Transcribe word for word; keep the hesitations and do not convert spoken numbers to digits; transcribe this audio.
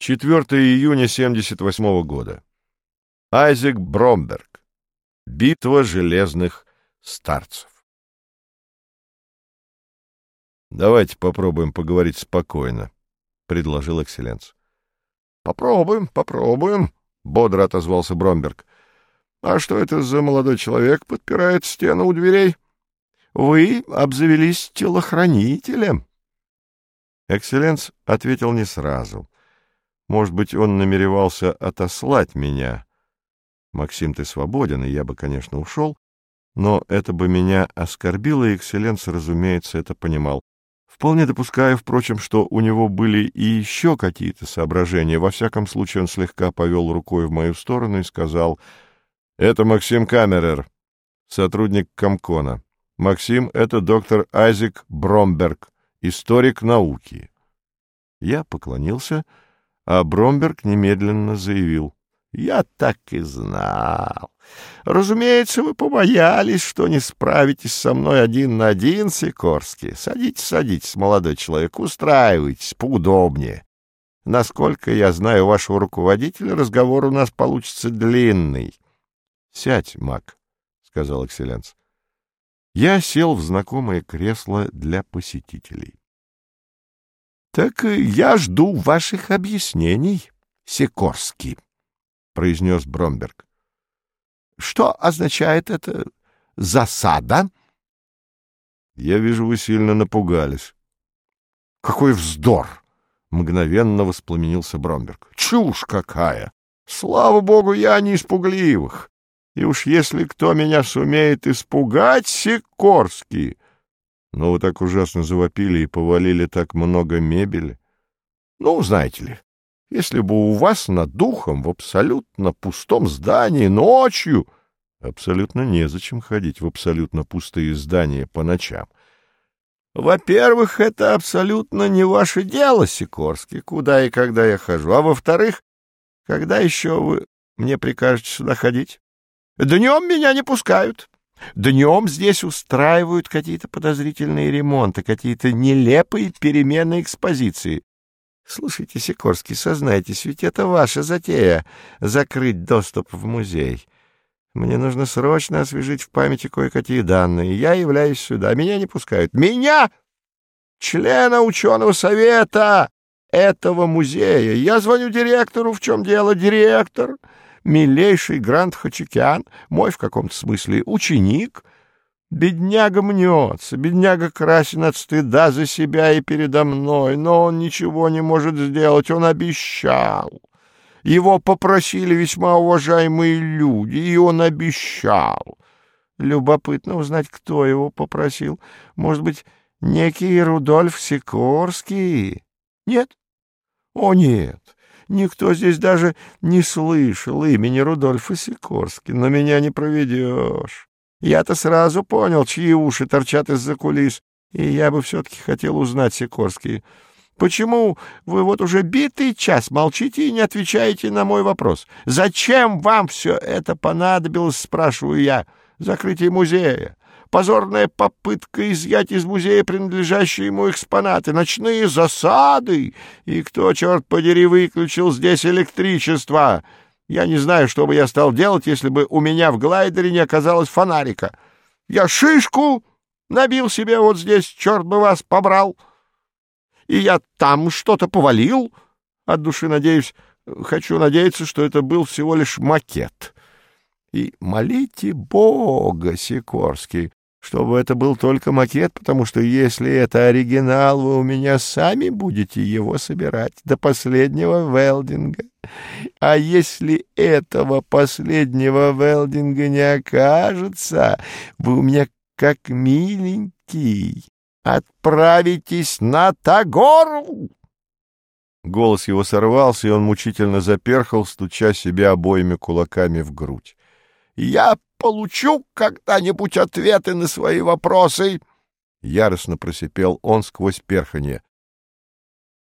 четвёртого июня семьдесят восьмого года. Айзек Бромберг. Битва железных старцев. «Давайте попробуем поговорить спокойно», — предложил Экселленс. «Попробуем, попробуем», — бодро отозвался Бромберг. «А что это за молодой человек подпирает стену у дверей? Вы обзавелись телохранителем?» Экселленс ответил не сразу. Может быть, он намеревался отослать меня. «Максим, ты свободен, и я бы, конечно, ушел, но это бы меня оскорбило, и Экселленс, разумеется, это понимал. Вполне допускаю, впрочем, что у него были и еще какие-то соображения. Во всяком случае, он слегка повел рукой в мою сторону и сказал: «Это Максим Камерер, сотрудник Комкона. Максим — это доктор Айзек Бромберг, историк науки». Я поклонился, а Бромберг немедленно заявил: «Я так и знал. Разумеется, вы побоялись, что не справитесь со мной один на один, Сикорский. Садитесь, садитесь, молодой человек, устраивайтесь поудобнее. Насколько я знаю вашего руководителя, разговор у нас получится длинный». «Сядь, Мак», — сказал Экселленс. Я сел в знакомое кресло для посетителей. «Так я жду ваших объяснений, Сикорский», — произнес Бромберг. «Что означает это засада?» «Я вижу, вы сильно напугались». «Какой вздор!» — мгновенно воспламенился Бромберг. «Чушь какая! Слава богу, я не из пугливых. И уж если кто меня сумеет испугать, Сикорский!» «Но вы так ужасно завопили и повалили так много мебели». «Ну, знаете ли, если бы у вас над духом в абсолютно пустом здании ночью...» «Абсолютно незачем ходить в абсолютно пустые здания по ночам». «Во-первых, это абсолютно не ваше дело, Сикорский, куда и когда я хожу. А во-вторых, когда еще вы мне прикажете сюда ходить? Днем меня не пускают. Днем здесь устраивают какие-то подозрительные ремонты, какие-то нелепые перемены экспозиции. Слушайте, Сикорский, сознайтесь, ведь это ваша затея — закрыть доступ в музей. Мне нужно срочно освежить в памяти кое-какие данные. Я являюсь сюда, меня не пускают. Меня, члена ученого совета этого музея. Я звоню директору, в чем дело. Директор, милейший Грант Хачикян, мой в каком-то смысле ученик. Бедняга мнется, бедняга красен от стыда за себя и передо мной, но он ничего не может сделать, он обещал. Его попросили весьма уважаемые люди, и он обещал. Любопытно узнать, кто его попросил. Может быть, некий Рудольф Сикорский? Нет? О, нет. Никто здесь даже не слышал имени Рудольфа Сикорский, но меня не проведешь. Я-то сразу понял, чьи уши торчат из-за кулис, и я бы все-таки хотел узнать, Сикорский, почему вы вот уже битый час молчите и не отвечаете на мой вопрос? Зачем вам все это понадобилось, спрашиваю я? Закрытие музея, позорная попытка изъять из музея принадлежащие ему экспонаты, ночные засады, и кто, черт подери, выключил здесь электричество? Я не знаю, что бы я стал делать, если бы у меня в глайдере не оказалось фонарика. Я шишку набил себе вот здесь, черт бы вас побрал. И я там что-то повалил. От души надеюсь, хочу надеяться, что это был всего лишь макет. И молите Бога, Сикорский, чтобы это был только макет, потому что если это оригинал, вы у меня сами будете его собирать до последнего велдинга. А если этого последнего велдинга не окажется, вы у меня как миленький отправитесь на Тагору. Голос его сорвался, и он мучительно заперхал, стуча себе обоими кулаками в грудь. «Я получу когда-нибудь ответы на свои вопросы!» Яростно просипел он сквозь перханье.